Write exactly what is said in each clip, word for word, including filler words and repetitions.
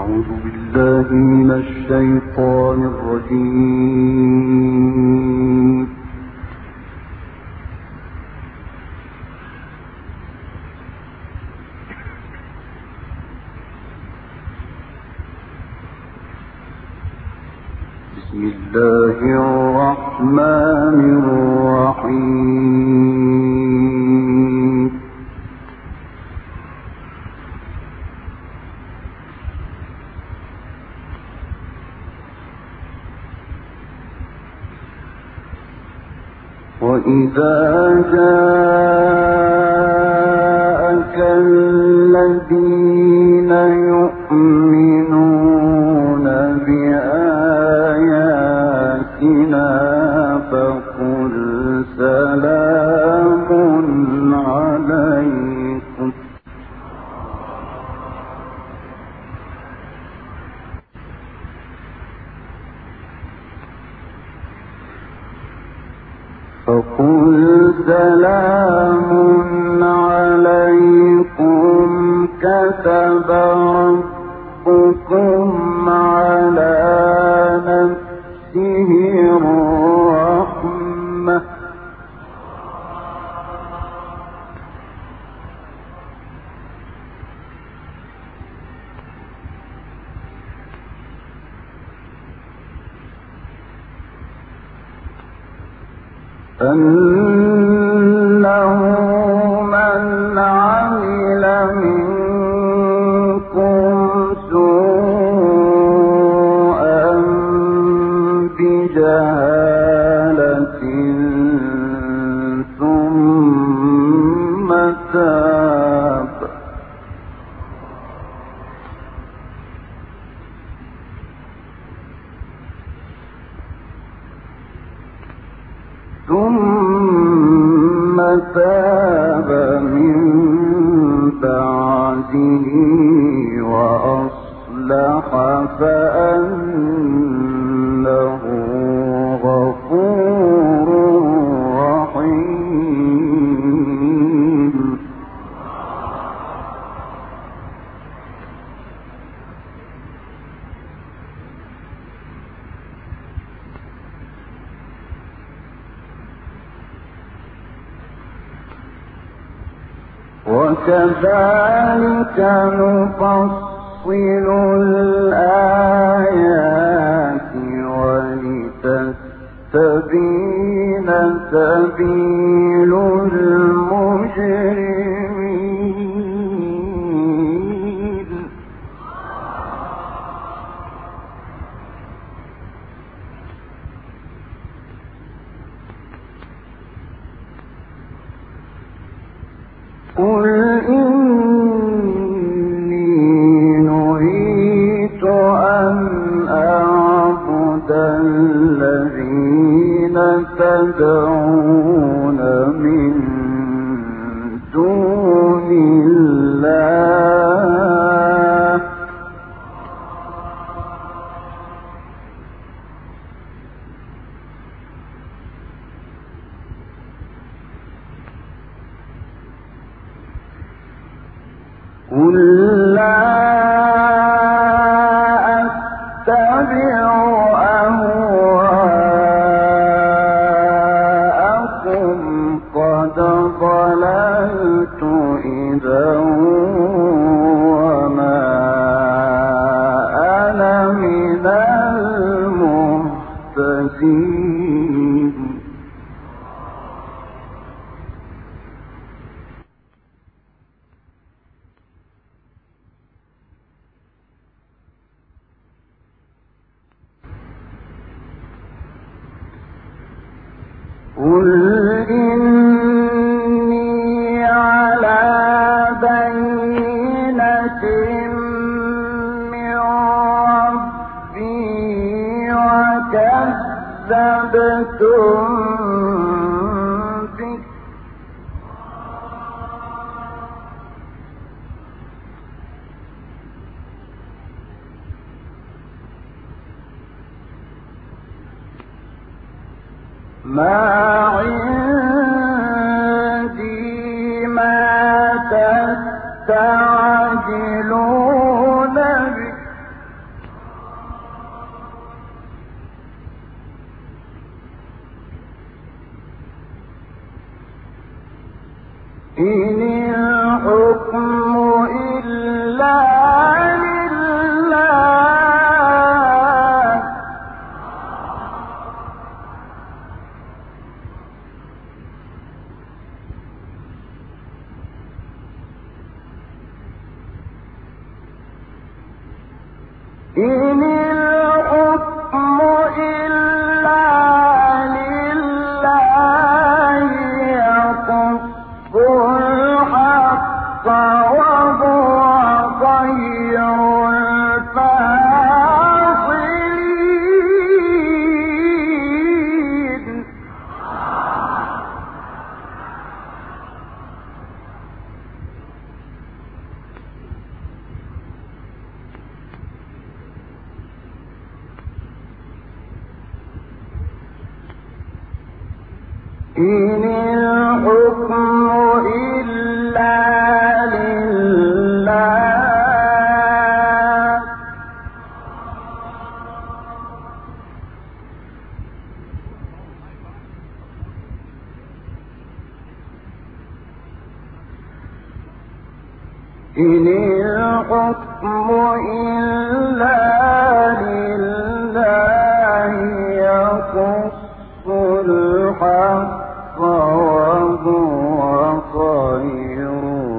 أعوذ بالله من الشيطان الرجيم. بسم الله الرحمن الرحيم. وإذا جاءك الذين يؤمنون بآياتنا فقل سلام عليكم فقل سلام عليكم كتب ربكم على نفسه الرحمة أنه من عمل منكم سوءا بجهالة ثم تاب ثم تاب من بعده وأصلح فأنه غفور رحيم. وكذلك نفصل الآيات ولتستبين سبيل المجرمين. قل إني نهيت أن أعبد الذين تدعون من دون الله قل لا أتبع أهواءكم قد ضللت إذا وما أنا من المهتدين. قل إني على بينة من ربي وكذبتم به ما عندي ما تستعجلون به إن الحكم إلا لله إن الحكم إلا لله يقص الحق وهو خير الفاصلين إن الحكم إلا لله إن الحكم إلا لله يقص الحق وهو خير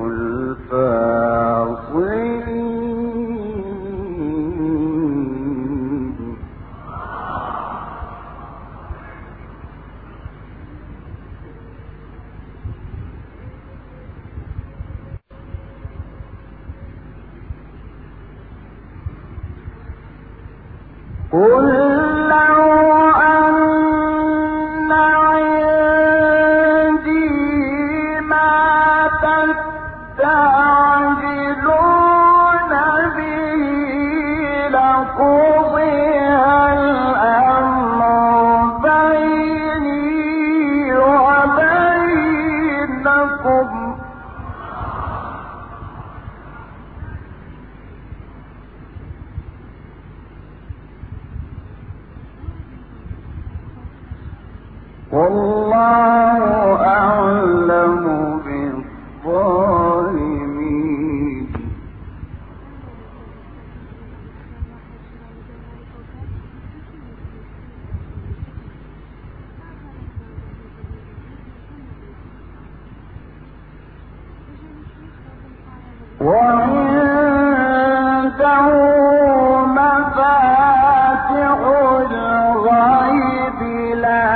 الفاصلين قل لو أن عندي ما تستعجلون به لقضي الأمر بيني وبينكم والله أعلم بالظالمين وعنده مفاتح الغيب لا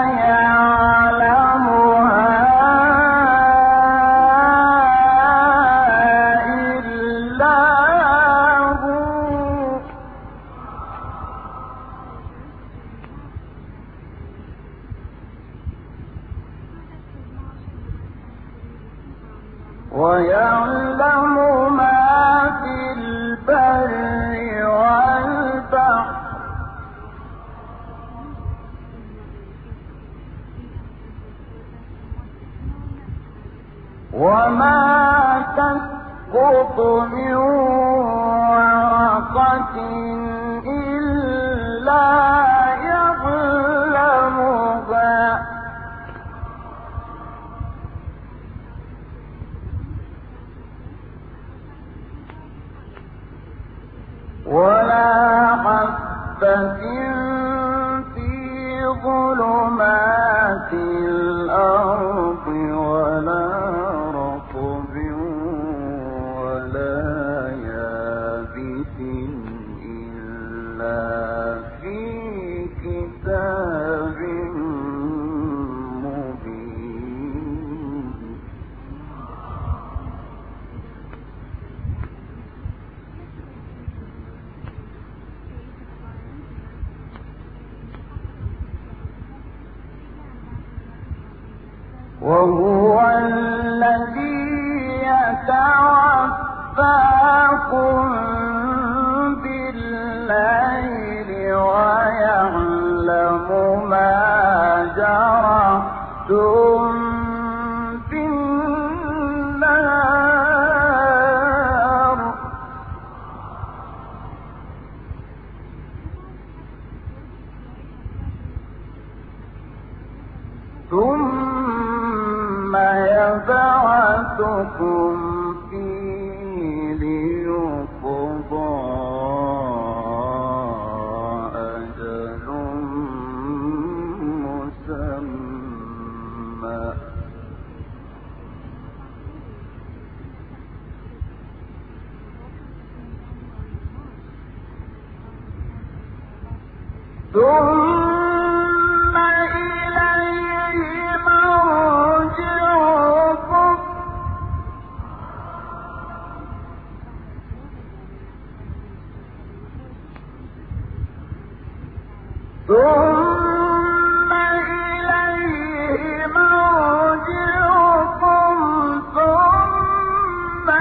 ويعلم ما في البر والبحر وما تسقط من ورقة إلا يعلمها ولا حبة في ظلمات الأرض ولا رطب ولا يابس إلا في كتاب مبين وهو الذي يتوفاكم بالليل ويعلم ما جرحتم بالنهار ثم يبعث ميعادكم فيه ليقضى أجل مسمى ثم إليه مرجعكم ثم إليه مرجعكم ثم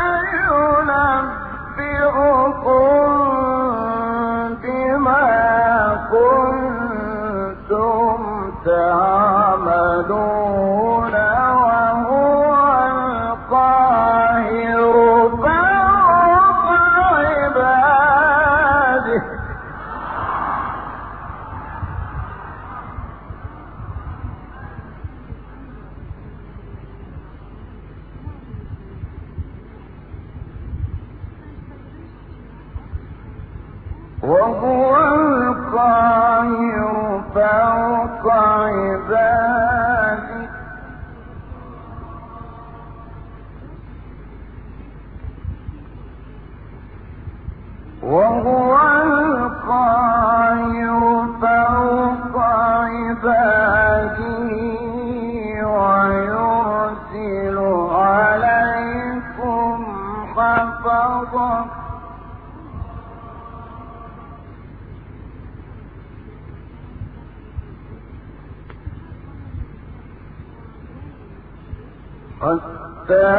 ينبئكم بما كنتم تعملون وهو القاهر فوق عباده وهو القاهر فوق عباده وهو القاهر فوق عباده ويرسل عليكم حفظا حتى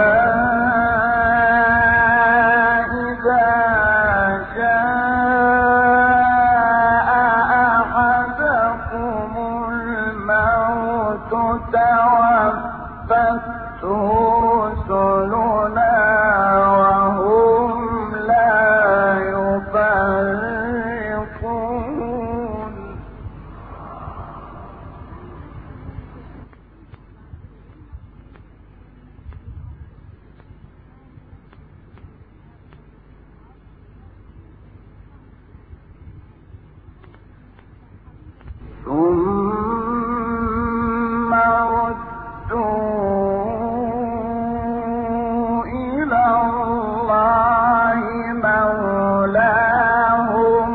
إذا جاء أحدكم الموت توفته رسلنا وهم لا يفرطون ثم ردوا إلى الله مولاهم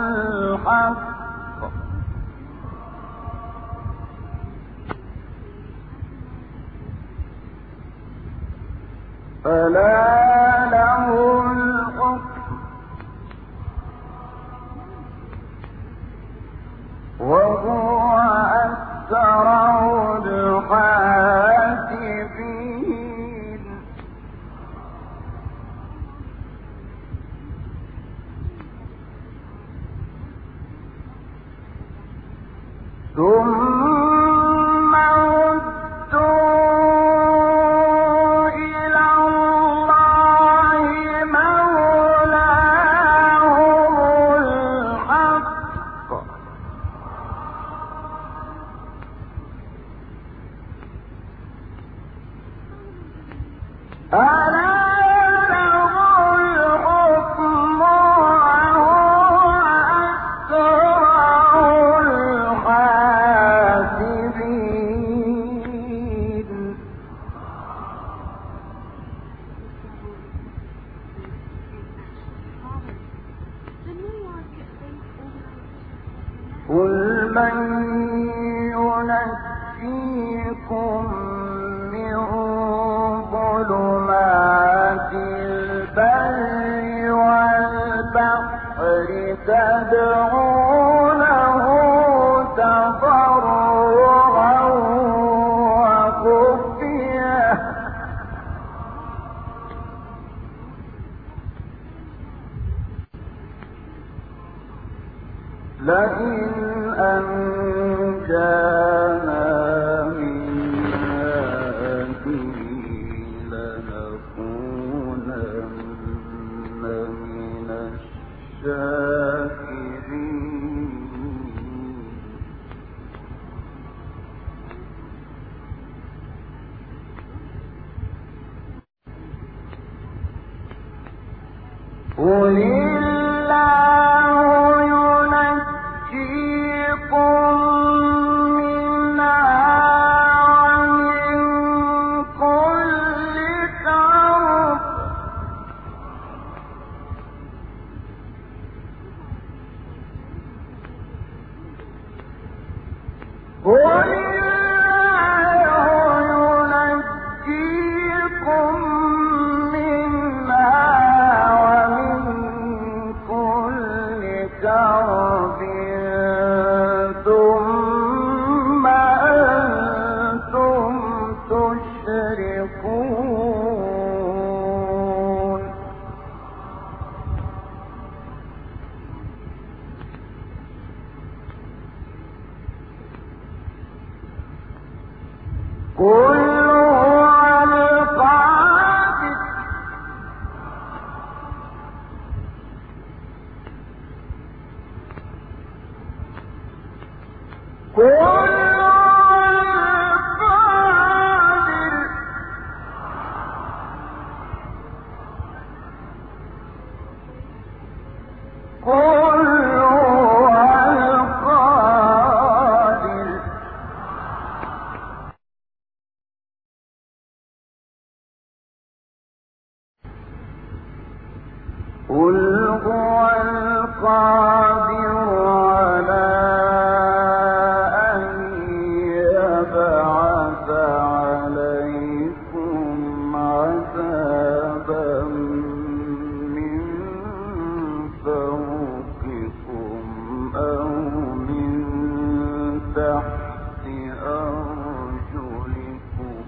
الحق فلا له الحكم وهو أسرع الحاسبين ثم ردوا إلى الله مولاهم الحق ألا له الحكم وهو أسرع الحاسبين قل من ينجيكم من ظلمات البر والبحر تدعونه تضرعا وخفية لئن أنجانا من هذه لنكونن من الشاكرين قل الله ينجيكم منها ومن كل كرب قل قل هو القادر على أن يبعث عليكم عذابا من فوقكم أو من تحت أرجلكم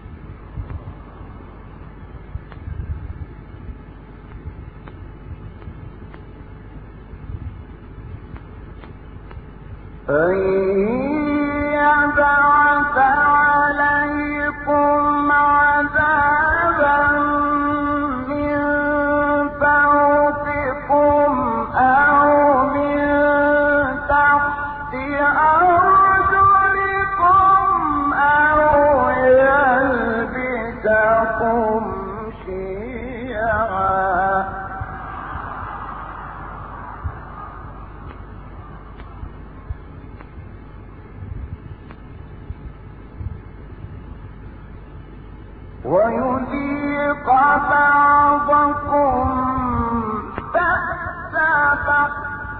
أن يبعث عليكم عذابا من فوقكم أو من تحت أرجلكم أو يلبسكم شيعا ويذيق بعضكم بأس بعض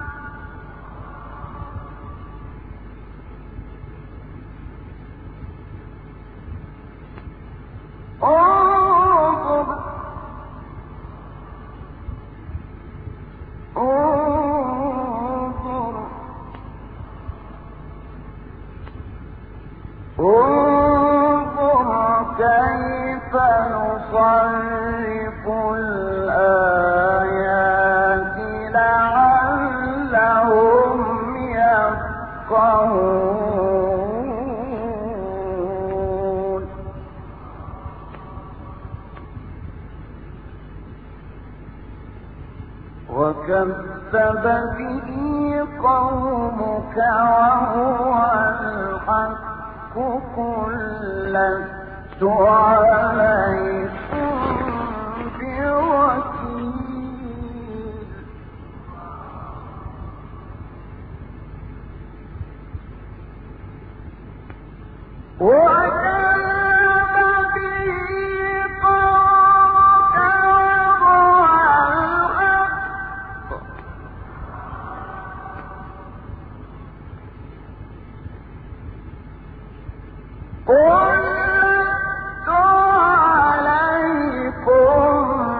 انظر انظر انظر كيف نصرف الآيات لعلهم يفقهون وكذب به قومك وهو الحق قل لست عليكم بوكيل وكذب به قومك وهو الحق قل لست عليكم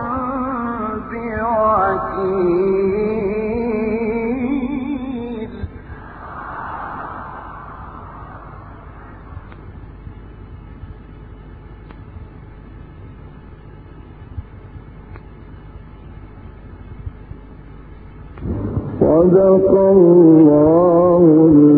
بوكيل صدق الله